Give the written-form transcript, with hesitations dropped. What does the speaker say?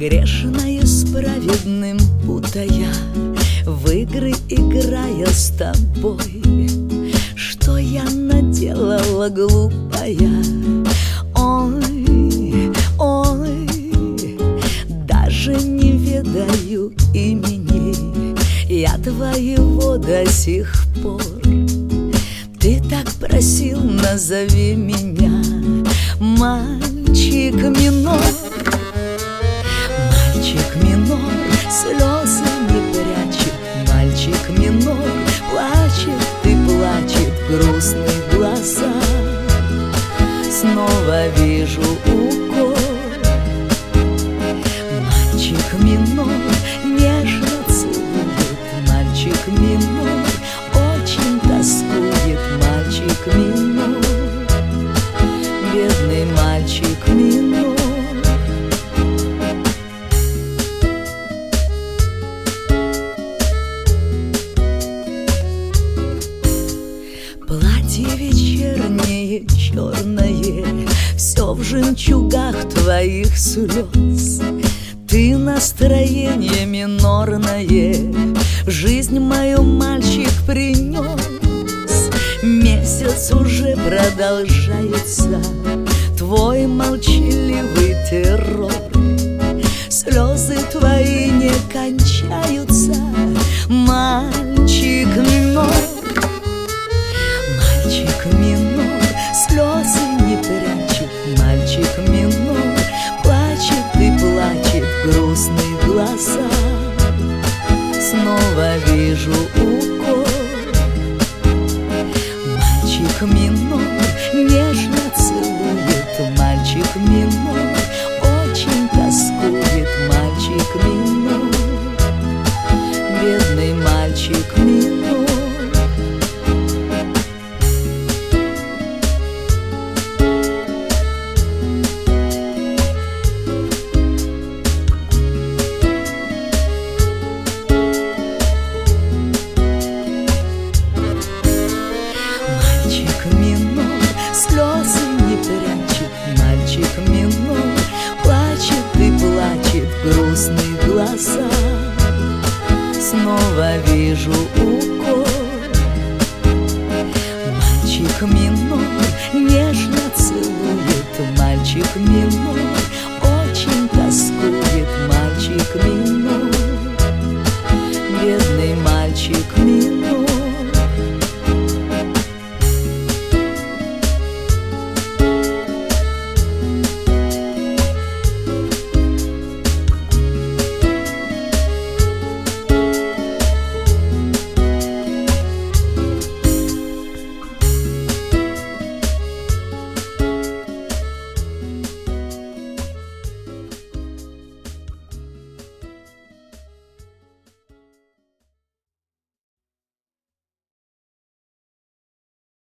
Грешное с праведным путая, в игры играя с тобой. Что я наделала глупая? Ой, ой, даже не ведаю имени я твоего до сих пор. Ты так просил, назови меня мальчик минор. Мальчик минор слезы не прячет, мальчик минор плачет и плачет грустные глаза. Снова вижу укор. Мальчик минор нежно целует, мальчик минор очень тоскует, мальчик минор, бедный мальчик минор. Платье вечернее черное, все в жемчугах твоих слез. Ты настроение минорное в жизнь мою мальчик принес. Месяц уже продолжается твой молчаливый террор. Слезы твои не кончаются, мальчик минор. Мальчик минор слезы не прячет, мальчик минор плачет и плачет грустные глаза. Снова вижу укор. Мальчик минор нежно целует, мальчик минор очень тоскует, мальчик минор, бедный мальчик минор. Мальчик минор слезы не прячет, мальчик минор плачет и плачет грустные глаза. Снова вижу